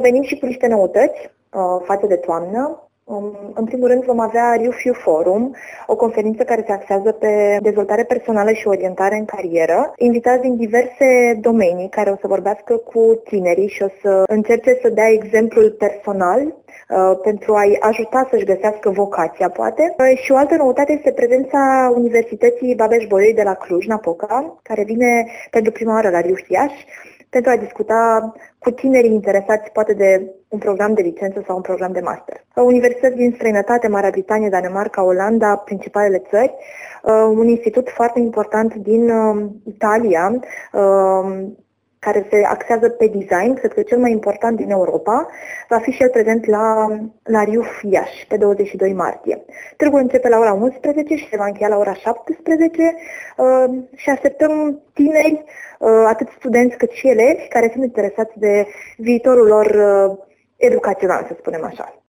venim și cu niște noutăți față de toamnă. În primul rând vom avea RIUFU Forum, o conferință care se axează pe dezvoltare personală și orientare în carieră, invitați din diverse domenii care o să vorbească cu tinerii și o să încerce să dea exemplul personal pentru a-i ajuta să-și găsească vocația, poate. Și o altă noutate este prezența Universității Babeș-Bolyai de la Cluj-Napoca, care vine pentru prima oară la RIUFU Iași, pentru a discuta cu tinerii interesați poate de un program de licență sau un program de master. Universități din străinătate, Marea Britanie, Danemarca, Olanda, principalele țări, un institut foarte important din Italia, care se axează pe design, cred că cel mai important din Europa, va fi și el prezent la RIUFU Iași, pe 22 martie. Târgul începe la ora 11 și se va încheia la ora 17 și așteptăm tineri, atât studenți cât și elevi, care sunt interesați de viitorul lor educațional, să spunem așa.